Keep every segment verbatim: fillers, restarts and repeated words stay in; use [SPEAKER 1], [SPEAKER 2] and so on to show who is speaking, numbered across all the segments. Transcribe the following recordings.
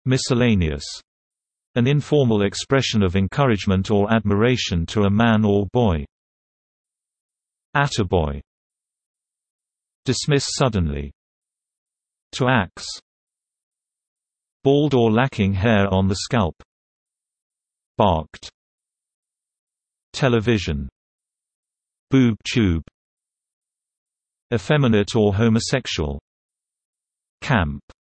[SPEAKER 1] Miscellaneous. An informal expression of encouragement or admiration to a man or boy. Attaboy. Dismiss suddenly. To axe. Bald or lacking hair on the scalp. Barked. Television. Boob tube. Effeminate or homosexual. Camp.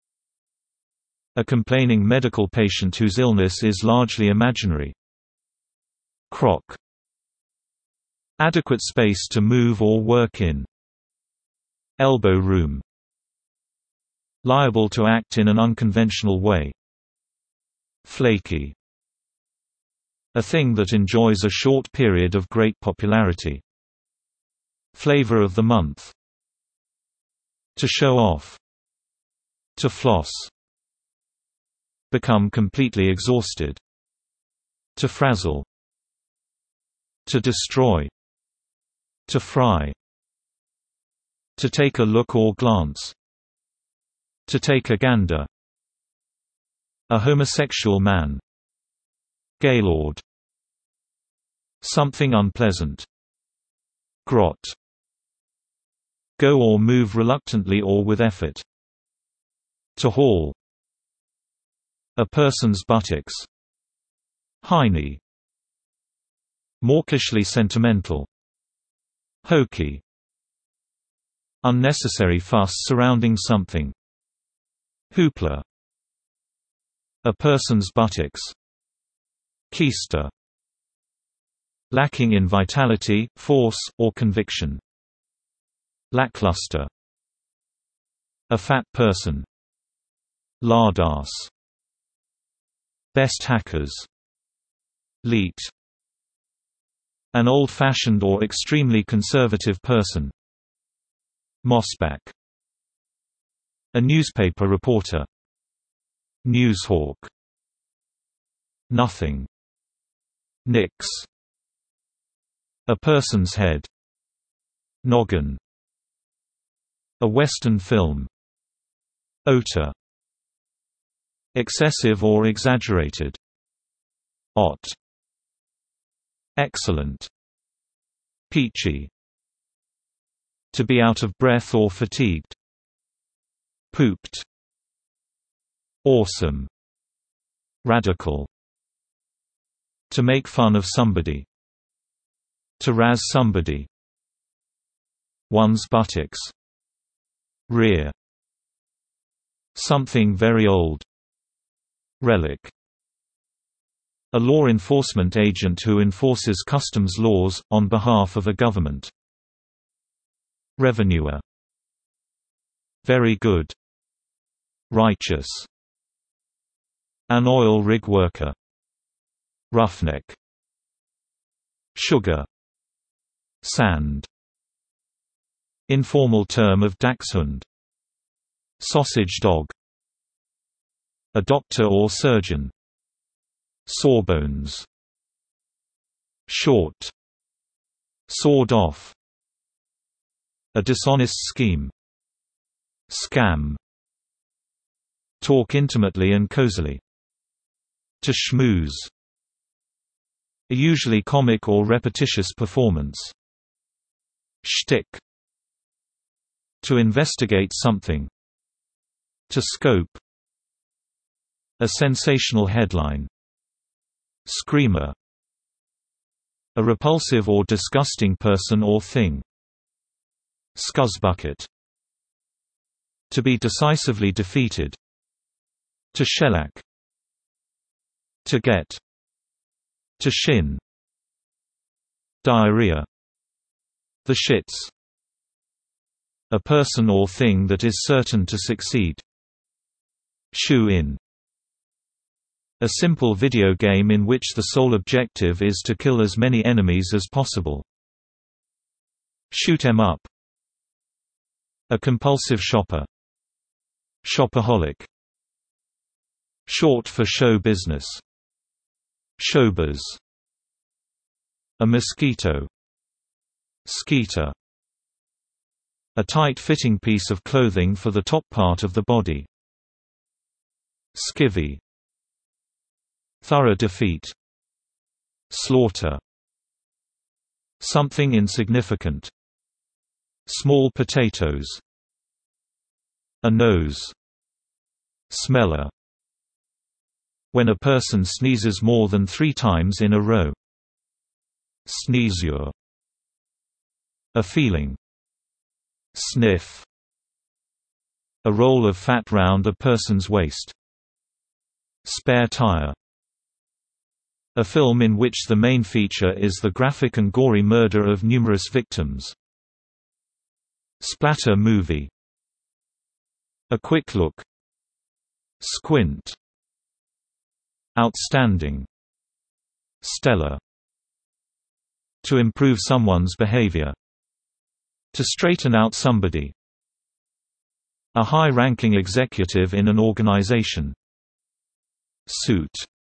[SPEAKER 1] A complaining medical patient whose illness is largely imaginary. Crock. Adequate space to move or work in. Elbow room. Liable to act in an unconventional way. Flaky. A thing that enjoys a short period of great popularity. Flavor of the month. To show off. To floss. Become completely exhausted. To frazzle. To destroy. To fry. To take a look or glance. To take a gander. A homosexual man. Gaylord. Something unpleasant. Grot. Go or move reluctantly or with effort. To haul. A person's buttocks. Hiney. Mawkishly sentimental. Hokey. Unnecessary fuss surrounding something. Hoopla. A person's buttocks. Keister. Lacking in vitality, force, or conviction. Lackluster. A fat person. Lardass. Best hackers. Leet. An old-fashioned or extremely conservative person. Mossback. A newspaper reporter. Newshawk. Nothing. Nix. A person's head. Noggin. A Western film. Otter. Excessive or exaggerated. Ot. Excellent. Peachy. To be out of breath or fatigued. Pooped. Awesome. Radical. To make fun of somebody. To razz somebody. One's buttocks. Rear. Something very old. Relic. A law enforcement agent who enforces customs laws, on behalf of a government. Revenuer. Very good. Righteous. An oil rig worker. Roughneck. Sugar. Sand. Informal term of dachshund. Sausage dog. A doctor or surgeon. Sawbones. Short. Sawed off. A dishonest scheme. Scam. Talk intimately and cozily. To schmooze. A usually comic or repetitious performance. Shtick. To investigate something. To scope. A sensational headline. Screamer. A repulsive or disgusting person or thing. Scuzzbucket. To be decisively defeated. To shellac. To get. To shin. Diarrhea. The shits. A person or thing that is certain to succeed. Shoe in. A simple video game in which the sole objective is to kill as many enemies as possible. Shoot 'em up. A compulsive shopper. Shopaholic. Short for show business. Showbiz. A mosquito. Skeeter. A tight-fitting piece of clothing for the top part of the body. skivvy, thorough defeat, slaughter, something insignificant, small potatoes, a nose, smeller, when a person sneezes more than three times in a row, sneezure, a feeling, sniff, a roll of fat round a person's waist, spare tire, a film in which the main feature is the graphic and gory murder of numerous victims, splatter movie, a quick look, squint, outstanding, stellar, to improve someone's behavior, to straighten out somebody, a high-ranking executive in an organization, suit,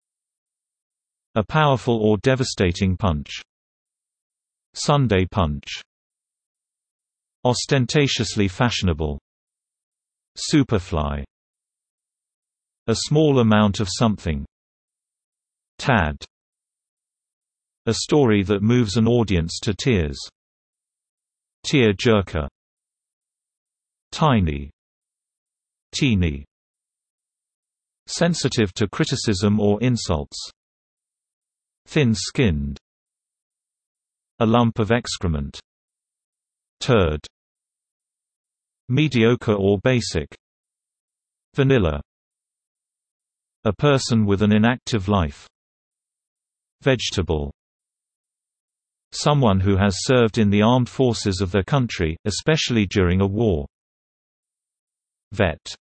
[SPEAKER 1] a powerful or devastating punch, Sunday punch, ostentatiously fashionable, superfly, a small amount of something, tad, a story that moves an audience to tears, tear-jerker, tiny, teeny, sensitive to criticism or insults, thin-skinned, a lump of excrement, turd, mediocre or basic, vanilla, a person with an inactive life, vegetable, someone who has served in the armed forces of their country, especially during a war, vet.